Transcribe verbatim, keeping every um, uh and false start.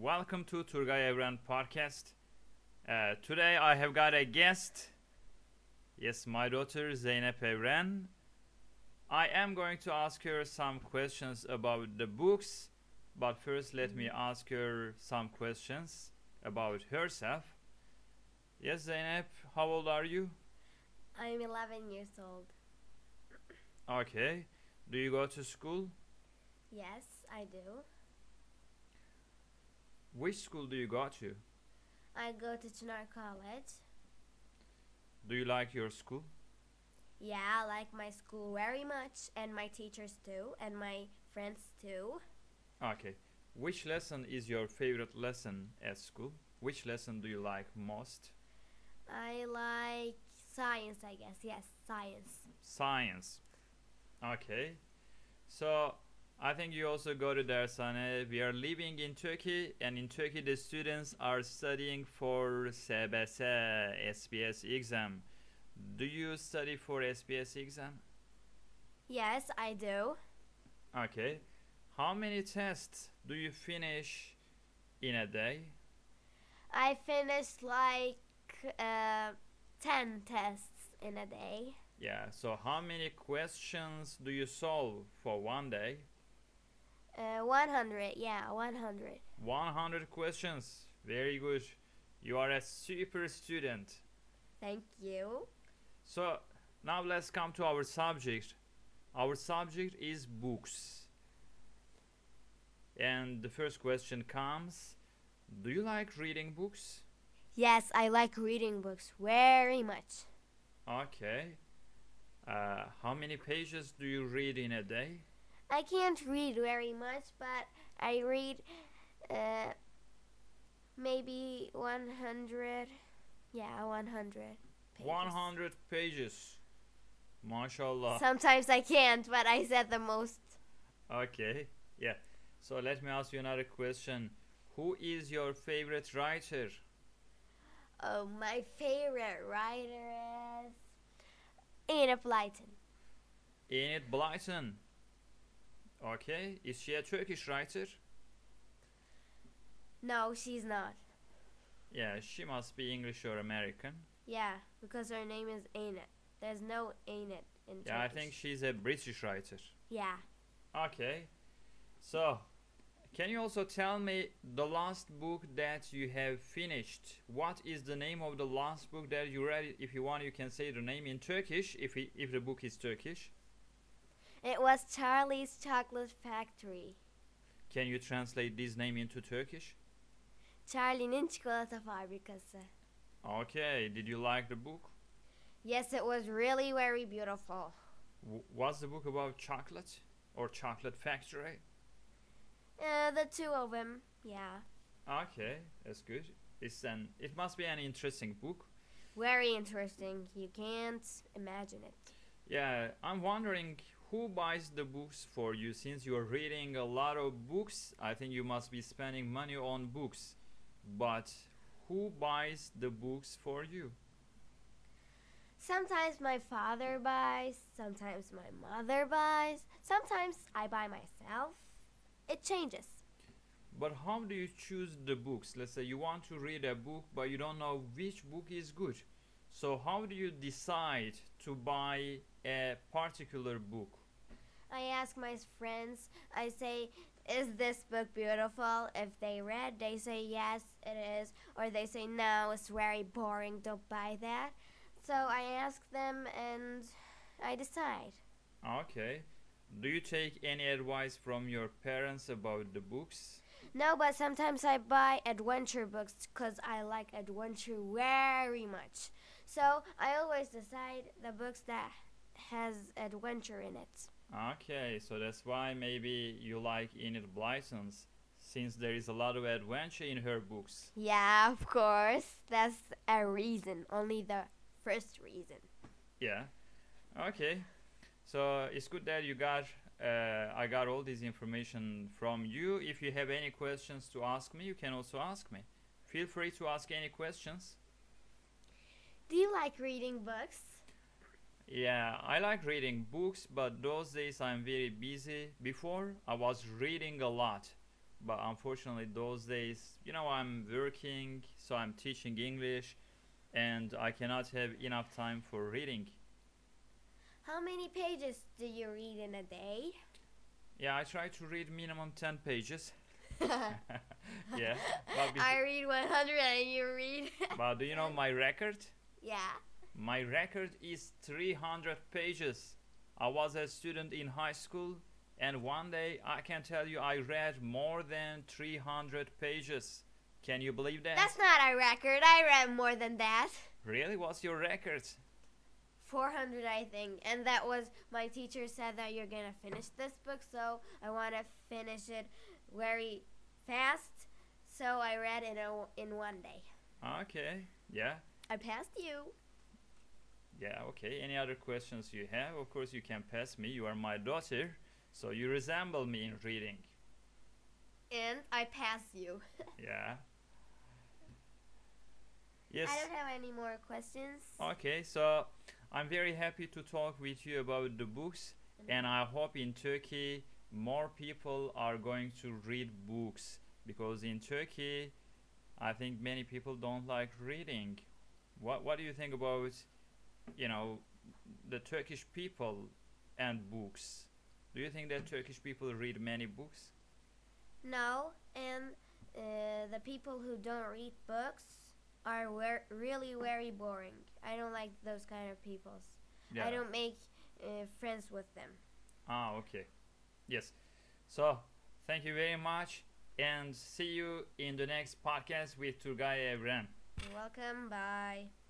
welcome to Turgay Evren podcast. Uh, today I have got a guest. Yes, my daughter Zeynep Evren. I am going to ask her some questions about the books, but first let me ask her some questions about herself. Yes, Zeynep, how old are you? I'm eleven years old. Okay. Do you go to school? Yes, I do. Which school do you go to? I go to Chinar College. Do you like your school? Yeah, I like my school very much, and my teachers too, and my friends too. Okay. Which lesson is your favorite lesson at school? Which lesson do you like most? I like science, I guess. Yes, science. Science. Okay. So I think you also go to Dershane. We are living in Turkey, and in Turkey the students are studying for S B S, S B S exam. Do you study for S B S exam? Yes, I do. Okay. How many tests do you finish in a day? I finished like uh, ten tests in a day. Yeah, so how many questions do you solve for one day? Uh, one hundred, yeah, one hundred. one hundred questions. Very good. You are a super student. Thank you. So, now let's come to our subject. Our subject is books. And the first question comes: do you like reading books? Yes, I like reading books very much. Okay. Uh, how many pages do you read in a day? I can't read very much, but I read uh, maybe one hundred. Yeah, one hundred pages. one hundred pages. MashaAllah. Sometimes I can't, but I said the most. Okay. Yeah. So let me ask you another question. Who is your favorite writer? Oh, my favorite writer is Enid Blyton. Enid Blyton. Okay. Is she a Turkish writer? No, she's not. Yeah, she must be English or American. Yeah, because her name is Enid. There's no Enid in Yeah, I Turkish. think she's a British writer. Yeah. Okay. So, can you also tell me the last book that you have finished? What is the name of the last book that you read? If you want, you can say the name in Turkish, if it, if the book is Turkish. It was Charlie's Chocolate Factory. Can you translate this name into Turkish? Charlie'nin çikolata fabrikası. Okay, did you like the book? Yes, it was really very beautiful. W- was the book about chocolate or chocolate factory? Uh, the two of them, yeah. Okay, that's good. It's an it must be an interesting book. Very interesting. You can't imagine it. Yeah, I'm wondering who buys the books for you since you're reading a lot of books. I think you must be spending money on books. But who buys the books for you? Sometimes my father buys, sometimes my mother buys, sometimes I buy myself. It changes. But how do you choose the books? Let's say you want to read a book, but you don't know which book is good. So how do you decide to buy a particular book? I ask my friends, I say, is this book beautiful? If they read, they say yes, it is. Or they say no, it's very boring, don't buy that. So I ask them and I decide. Okay. Do you take any advice from your parents about the books? No, but sometimes I buy adventure books because I like adventure very much. So I always decide the books that has adventure in it. Okay, so that's why maybe you like Enid Blyton's, since there is a lot of adventure in her books. Yeah, of course. That's a reason. Only the first reason. Yeah. Okay. So it's good that you got uh, I got all this information from you. If you have any questions to ask me, you can also ask me. Feel free to ask any questions. Do you like reading books? Yeah, I like reading books, but those days I'm very busy. Before, I was reading a lot, but unfortunately those days, you know, I'm working, so I'm teaching English, and I cannot have enough time for reading. How many pages do you read in a day? Yeah, I try to read minimum ten pages. Yeah, but, I read one hundred and you read. but do you know my record? Yeah. My record is three hundred pages. I was a student in high school, and one day I can tell you I read more than three hundred pages. Can you believe that? That's not a record. I read more than that. Really? What's your record? four hundred, I think. And that was, my teacher said that you're going to finish this book, so I want to finish it very fast. So I read it in one day. Okay, yeah. I passed you. Yeah, okay. Any other questions you have? Of course, you can pass me. You are my daughter, so you resemble me in reading. And I pass you. Yeah. Yes. I don't have any more questions. Okay, so I'm very happy to talk with you about the books, and I hope in Turkey more people are going to read books, because in Turkey I think many people don't like reading. What what do you think about, you know, the Turkish people and books? Do you think that Turkish people read many books? No, and uh, the people who don't read books are wer- really very boring. I don't like those kind of people. Yeah. I don't make uh, friends with them. Ah, okay. Yes. So, thank you very much, and see you in the next podcast with Turgay Evren. You're welcome. Bye.